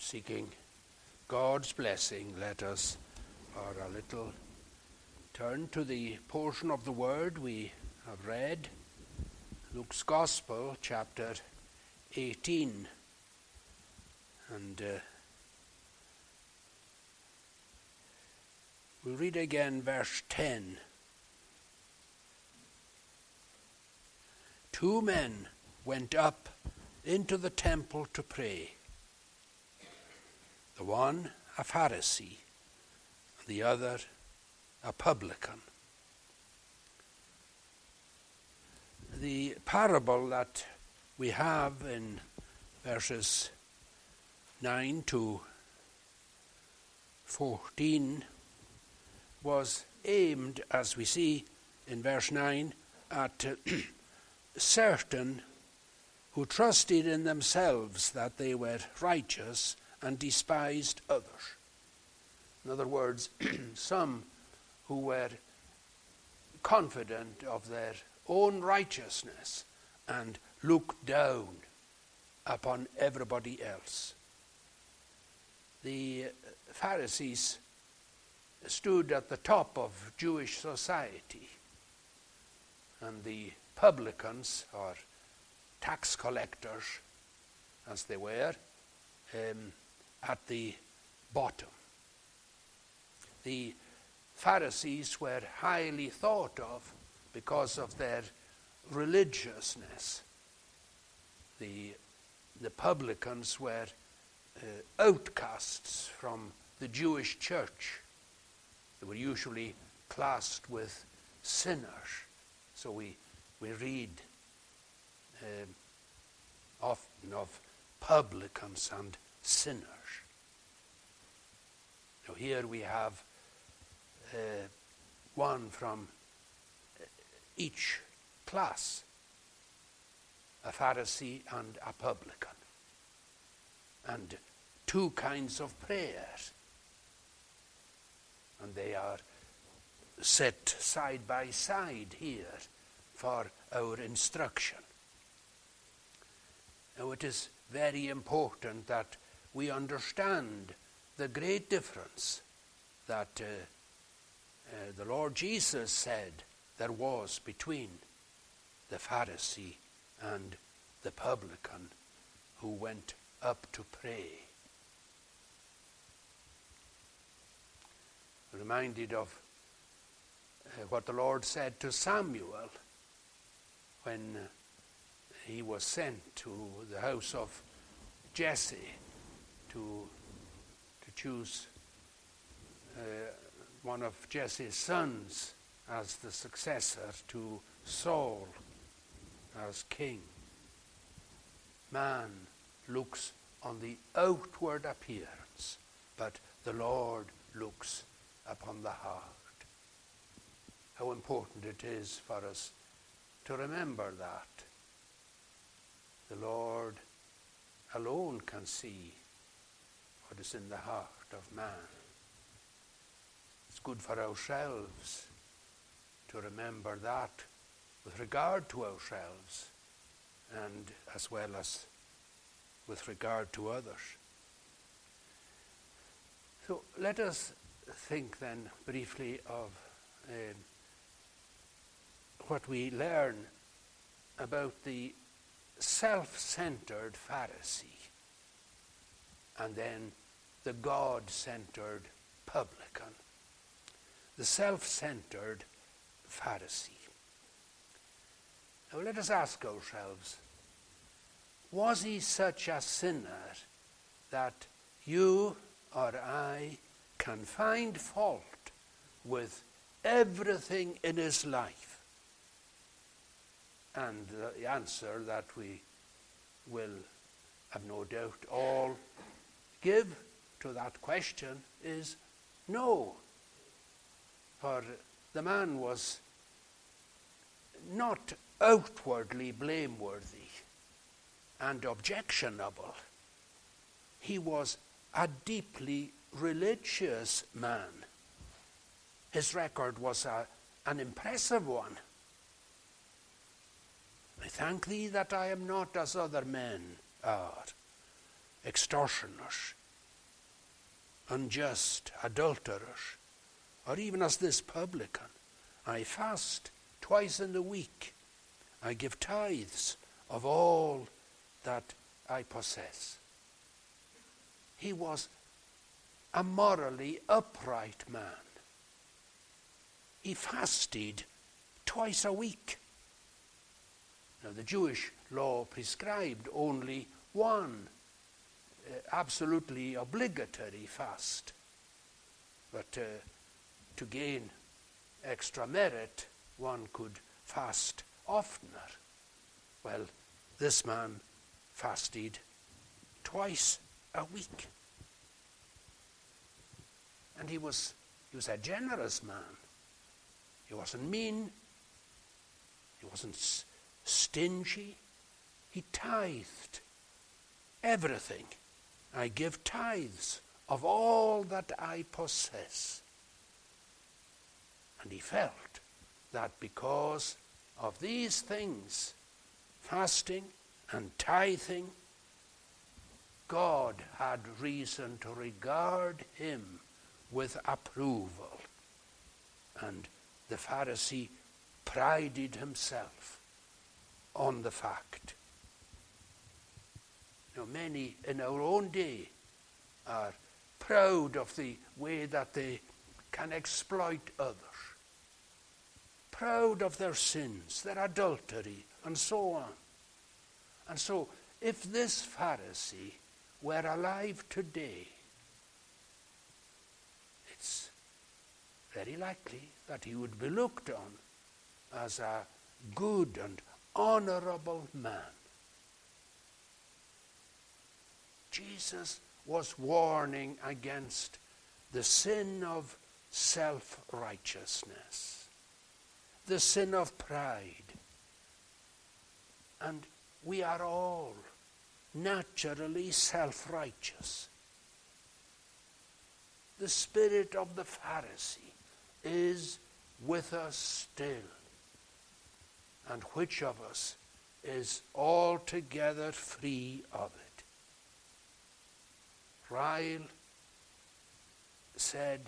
seeking God's blessing, let us for a little turn to the portion of the Word we have read, Luke's Gospel, chapter 18. And we'll read again verse 10. 2 men went up into the temple to pray. The one a Pharisee, the other a publican. The parable that we have in verses 9 to 14 was aimed, as we see in verse 9, at certain who trusted in themselves that they were righteous and despised others. In other words, some who were confident of their own righteousness and looked down upon everybody else. The Pharisees stood at the top of Jewish society, and the publicans, or tax collectors as they were, at the bottom. The Pharisees were highly thought of because of their religiousness. The publicans were outcasts from the Jewish church. They were usually classed with sinners. So we read often of publicans and sinners. Now here we have one from each class, a Pharisee and a publican, and 2 kinds of prayers. And they are set side by side here for our instruction. Now it is very important that we understand the great difference that the Lord Jesus said there was between the Pharisee and the publican who went up to pray. Reminded of what the Lord said to Samuel when he was sent to the house of Jesse to choose one of Jesse's sons as the successor to Saul as king. Man looks on the outward appearance, but the Lord looks upon the heart. How important it is for us to remember that. The Lord alone can see what is in the heart of man. It's good for ourselves to remember that with regard to ourselves and as well as with regard to others. So let us think then briefly of what we learn about the self-centered Pharisee and then the God-centered publican. The self-centered Pharisee. Now let us ask ourselves, was he such a sinner that you or I can find fault with everything in his life? And the answer that we will, have no doubt, all give to that question is no. For the man was not outwardly blameworthy and objectionable. He was a deeply religious man. His record was an impressive one. I thank thee that I am not as other men are, extortioners, unjust, adulterers, or even as this publican. I fast twice in the week. I give tithes of all that I possess. He was a morally upright man. He fasted twice a week. Now, the Jewish law prescribed only one absolutely obligatory fast. But to gain extra merit, one could fast oftener. Well, this man fasted twice a week. And he was a generous man. He wasn't mean. He wasn't stingy. He tithed everything. I give tithes of all that I possess. And he felt that because of these things, fasting and tithing, God had reason to regard him with approval. And the Pharisee prided himself on the fact. Now, many in our own day are proud of the way that they can exploit others, proud of their sins, their adultery, and so on. And so, if this Pharisee were alive today, it's very likely that he would be looked on as a good and honorable man. Jesus was warning against the sin of self-righteousness, the sin of pride. And we are all naturally self-righteous. The spirit of the Pharisee is with us still. And which of us is altogether free of it? Ryle said,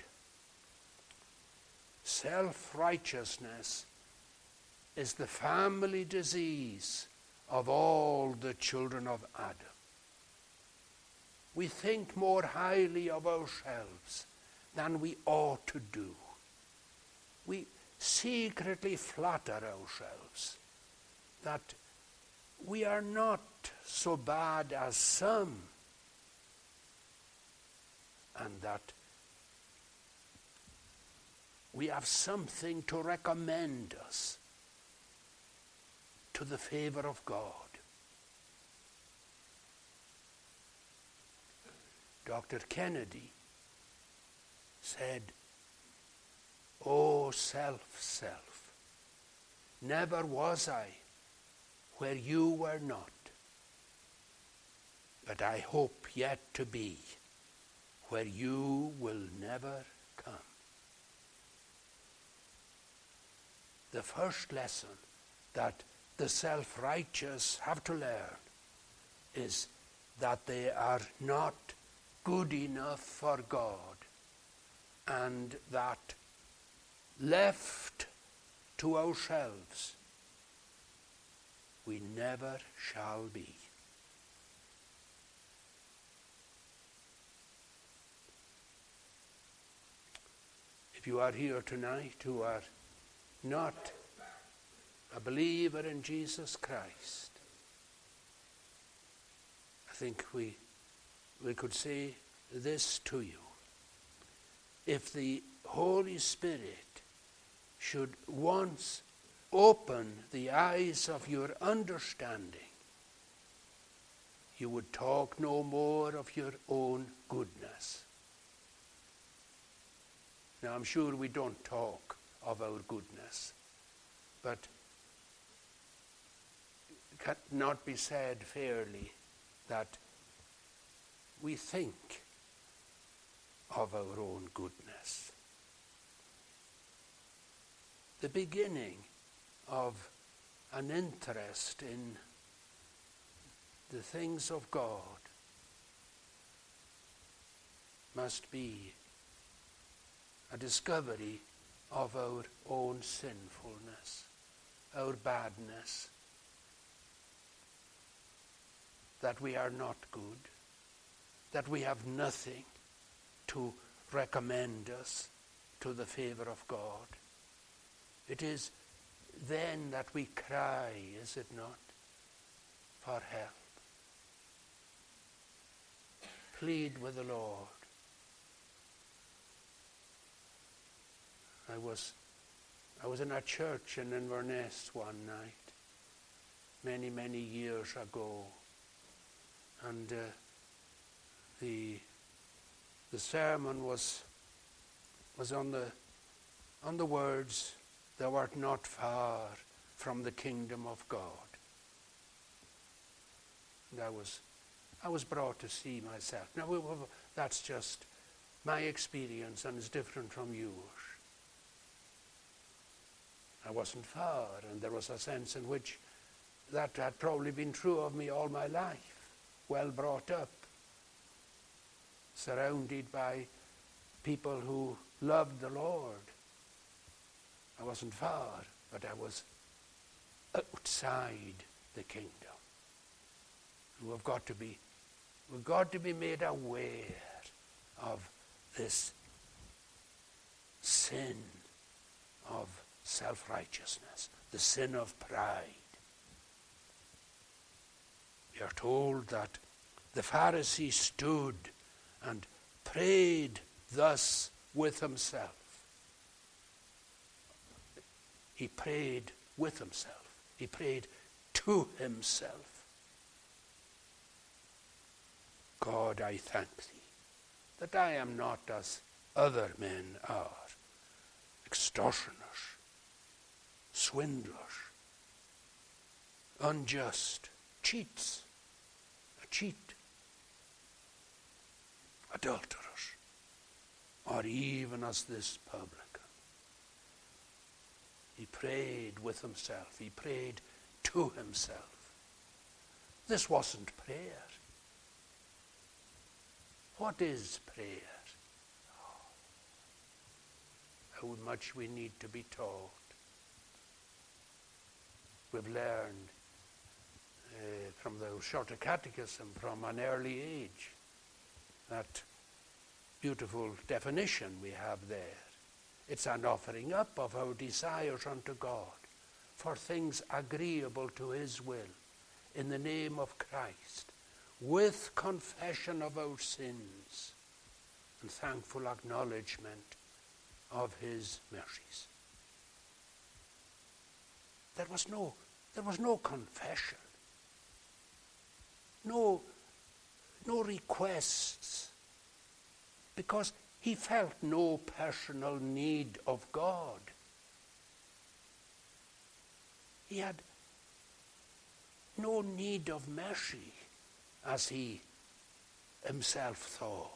self-righteousness is the family disease of all the children of Adam. We think more highly of ourselves than we ought to do. We secretly flatter ourselves that we are not so bad as some, and that we have something to recommend us to the favor of God. Dr. Kennedy said, "Oh, self, never was I where you were not, but I hope yet to be where you will never come." The first lesson that the self-righteous have to learn is that they are not good enough for God, and that left to ourselves, we never shall be. If you are here tonight who are not a believer in Jesus Christ, I think we could say this to you. If the Holy Spirit should once open the eyes of your understanding, you would talk no more of your own goodness. Now, I'm sure we don't talk of our goodness, but it cannot be said fairly that we think of our own goodness. The beginning of an interest in the things of God must be a discovery of our own sinfulness, our badness, that we are not good, that we have nothing to recommend us to the favor of God. It is then that we cry, is it not, for help. Plead with the Lord. I was in a church in Inverness one night, many years ago, and the sermon was on the words, "Thou art not far from the kingdom of God." And I was brought to see myself. Now that's just my experience, and it's different from yours. I wasn't far, and there was a sense in which that had probably been true of me all my life, well brought up, surrounded by people who loved the Lord. I wasn't far, but I was outside the kingdom. We've got to be made aware of this sin of self-righteousness, the sin of pride. We are told that the Pharisee stood and prayed thus with himself. He prayed with himself. He prayed to himself. God, I thank thee that I am not as other men are, extortioners, swindlers, unjust, cheats, a cheat, adulterers, or even as this publican. He prayed with himself. He prayed to himself. This wasn't prayer. What is prayer? How much we need to be taught. We've learned from the Shorter Catechism from an early age, that beautiful definition we have there. It's an offering up of our desires unto God for things agreeable to his will in the name of Christ, with confession of our sins and thankful acknowledgement of his mercies. There was no confession, no requests, because he felt no personal need of God. He had no need of mercy, as he himself thought.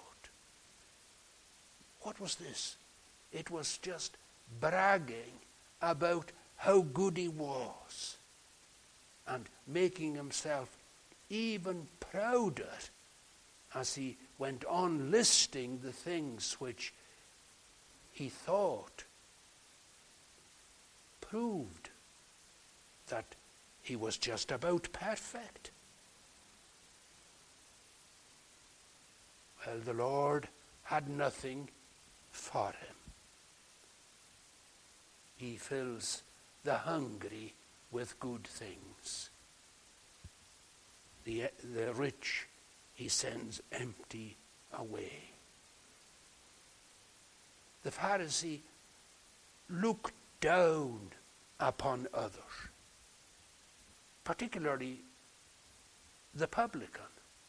What was this? It was just bragging about how good he was and making himself even prouder as he went on listing the things which he thought proved that he was just about perfect. Well, the Lord had nothing for him. He fills the hungry with good things. The rich he sends empty away. The Pharisee looked down upon others, particularly the publican.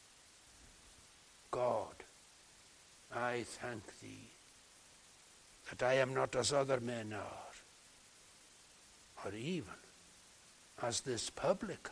God, I thank thee that I am not as other men are, or even as this publican.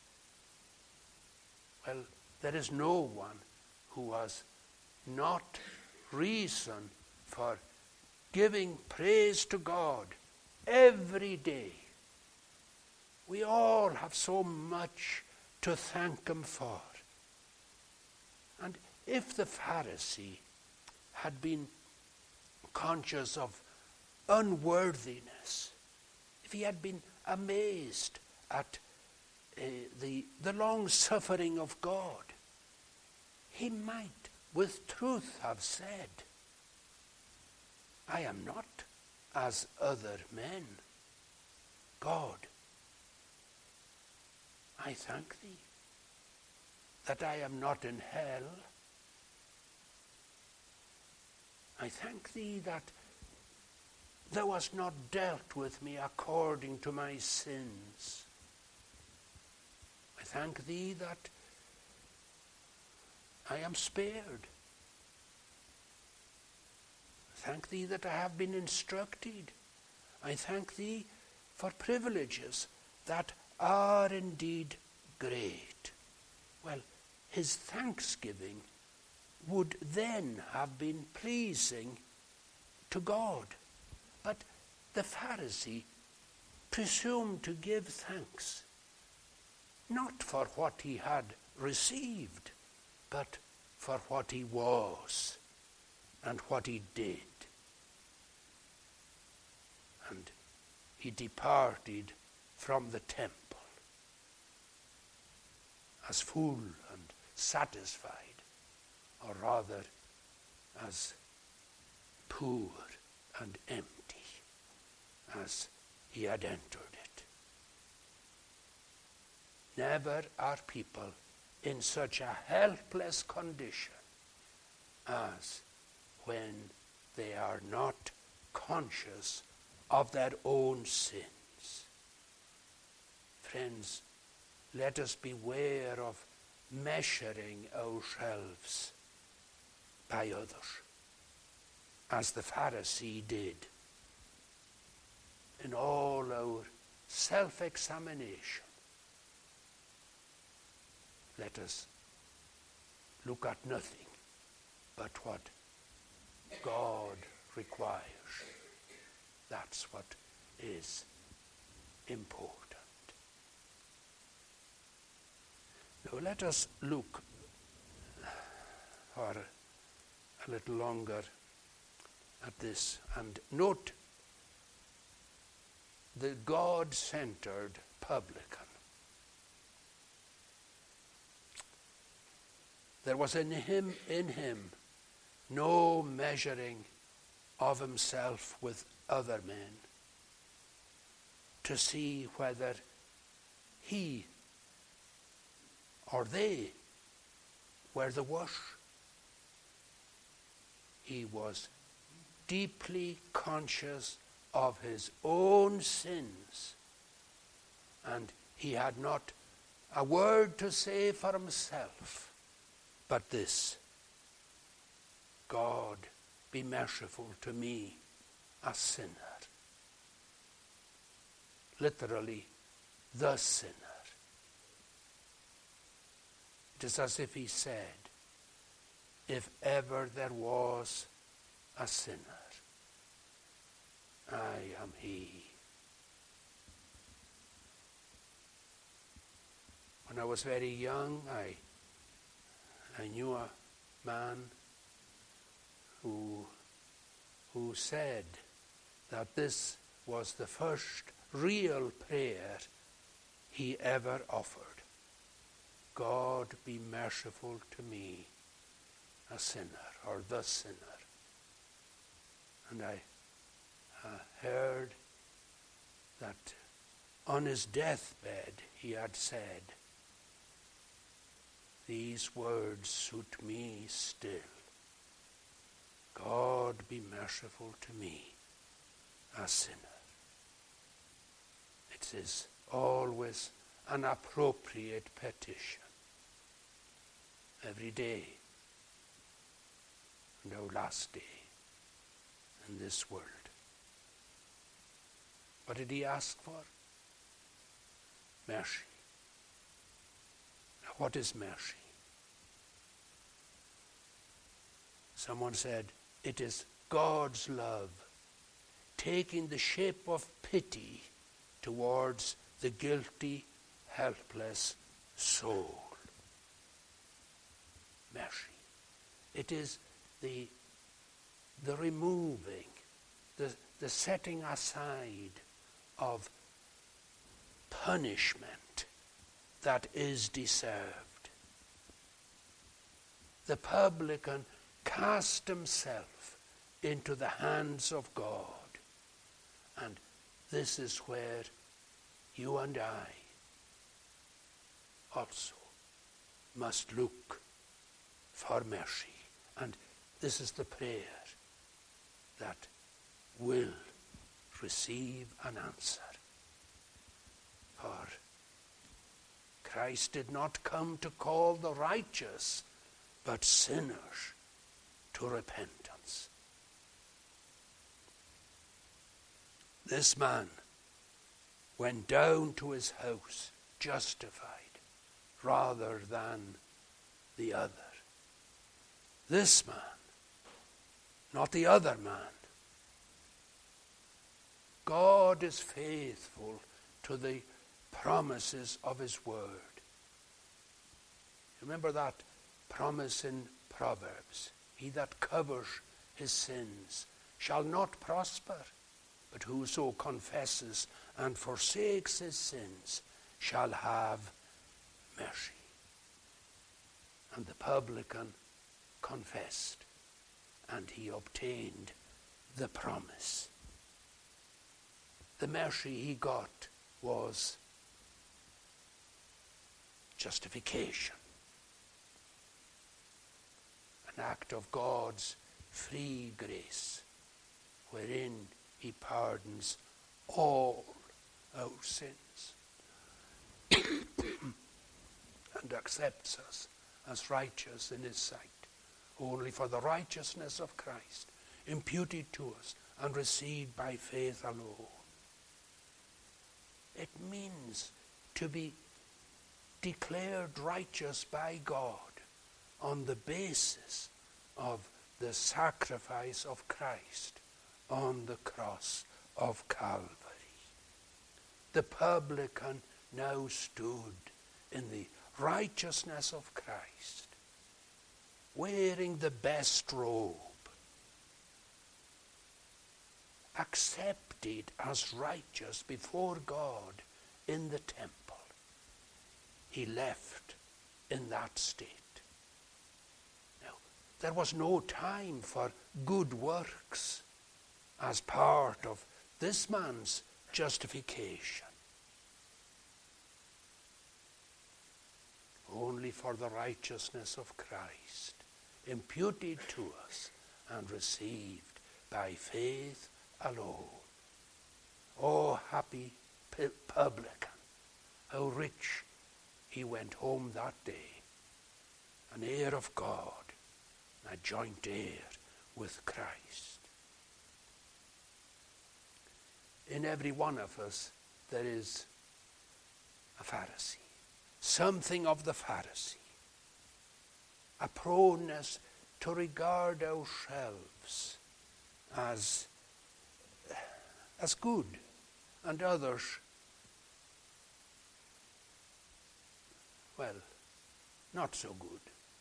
Well, there is no one who has not reason for giving praise to God every day. We all have so much to thank him for. And if the Pharisee had been conscious of unworthiness, if he had been amazed at the long suffering of God, he might with truth have said, I am not as other men. God, I thank thee that I am not in hell. I thank thee that thou hast not dealt with me according to my sins. I thank thee that I am spared. I thank thee that I have been instructed. I thank thee for privileges that are indeed great. Well, his thanksgiving would then have been pleasing to God. But the Pharisee presumed to give thanks, not for what he had received, but for what he was and what he did. And he departed from the temple as full and satisfied, or rather as poor and empty as he had entered it. Never are people in such a helpless condition as when they are not conscious of their own sins. Friends, let us beware of measuring ourselves by others, as the Pharisee did. In all our self-examination, let us look at nothing but what God requires. That's what is important. Now let us look for a little longer at this and note the God-centered publican. There was in him no measuring of himself with other men to see whether he or they were the worse. He was deeply conscious of his own sins, and he had not a word to say for himself but this: God, be merciful to me, a sinner. Literally, the sinner. It is as if he said, if ever there was a sinner, I am he. When I was very young, I knew a man who said that this was the first real prayer he ever offered. God, be merciful to me, a sinner, or the sinner. And I heard that on his deathbed he had said, these words suit me still. God, be merciful to me, a sinner. It is always an appropriate petition. Every day, and our last day in this world. What did he ask for? Mercy. Now, what is mercy? Someone said, it is God's love taking the shape of pity towards the guilty, helpless soul. Mercy. It is the the removing, the setting aside of punishment that is deserved. The publican cast himself into the hands of God. And this is where you and I also must look for mercy. And this is the prayer that will receive an answer. For Christ did not come to call the righteous, but sinners to repentance. This man went down to his house justified rather than the other. This man, not the other man. God is faithful to the promises of his word. Remember that promise in Proverbs. He that covers his sins shall not prosper, but whoso confesses and forsakes his sins shall have mercy. And the publican confessed, and he obtained the promise. The mercy he got was justification, an act of God's free grace, wherein he pardons all our sins and accepts us as righteous in his sight, only for the righteousness of Christ, imputed to us and received by faith alone. It means to be declared righteous by God on the basis of the sacrifice of Christ on the cross of Calvary. The publican now stood in the righteousness of Christ, wearing the best robe, accepted as righteous before God in the temple. He left in that state. Now, there was no time for good works as part of this man's justification. Only for the righteousness of Christ, imputed to us and received by faith alone. Oh, happy publican, how rich he went home that day, an heir of God, a joint heir with Christ. In every one of us there is a Pharisee, something of the Pharisee, a proneness to regard ourselves as good and others, well, not so good.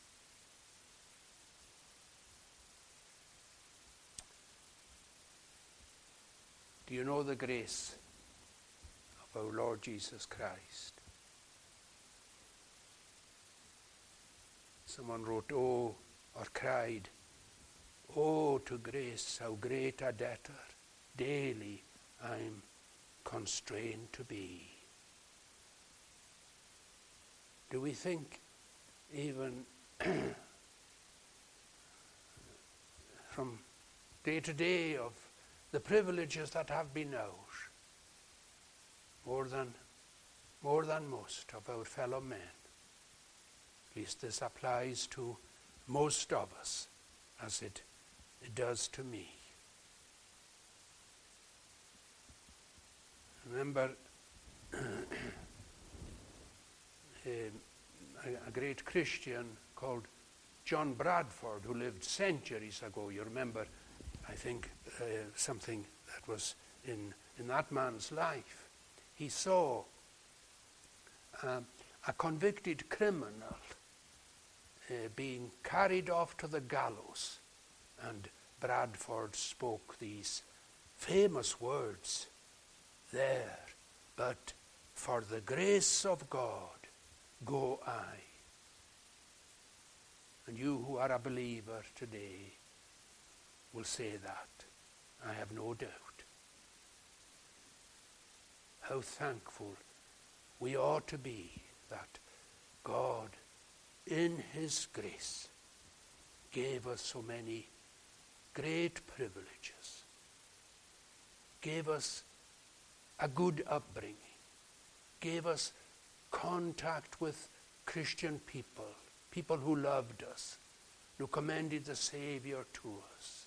Do you know the grace of our Lord Jesus Christ? Someone wrote, oh, or cried, oh, to grace, how great a debtor daily I'm constrained to be. Do we think even from day to day of the privileges that have been ours, more than most of our fellow men? At least this applies to most of us, as it does to me. Remember a great Christian called John Bradford, who lived centuries ago. You remember, I think, something that was in that man's life. He saw a convicted criminal being carried off to the gallows and Bradford spoke these famous words there, but for the grace of God go I. And you who are a believer today will say that, I have no doubt. How thankful we ought to be that God, in his grace, gave us so many great privileges, gave us a good upbringing, gave us contact with Christian people, people who loved us, who commended the Savior to us,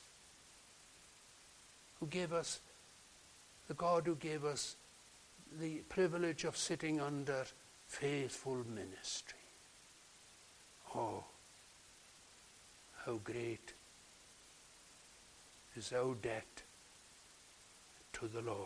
who gave us, the God who gave us the privilege of sitting under faithful ministry. Oh, how great is our debt to the Lord.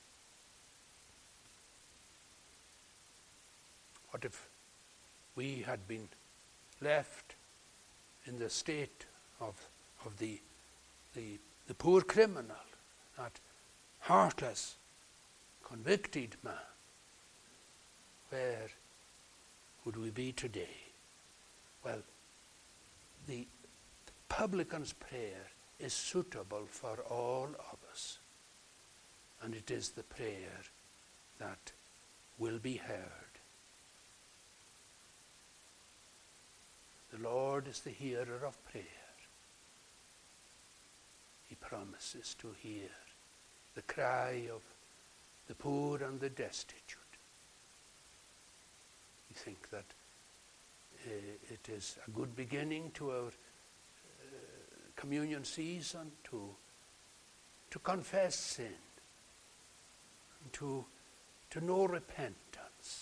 What if we had been left in the state of the poor criminal, that heartless, convicted man? Where would we be today? Well, the publican's prayer is suitable for all of us, and it is the prayer that will be heard. The Lord is the hearer of prayer. He promises to hear the cry of the poor and the destitute. We think that it is a good beginning to our communion season to confess sin, and to know repentance.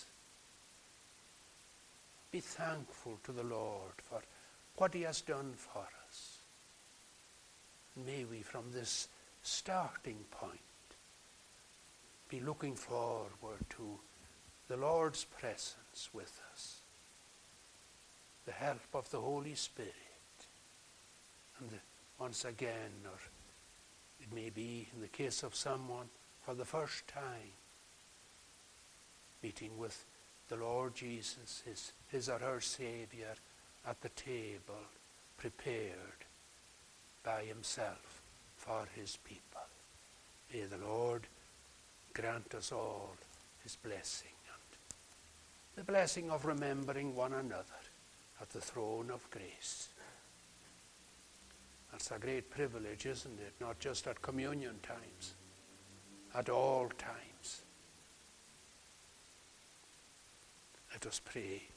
Be thankful to the Lord for what he has done for us. May we from this starting point be looking forward to the Lord's presence with us, the help of the Holy Spirit, and once again, or it may be in the case of someone for the first time, meeting with the Lord Jesus, his or her Savior, at the table prepared by himself for his people. May the Lord grant us all his blessing, and the blessing of remembering one another at the throne of grace. That's a great privilege, isn't it? Not just at communion times, at all times. Let us pray.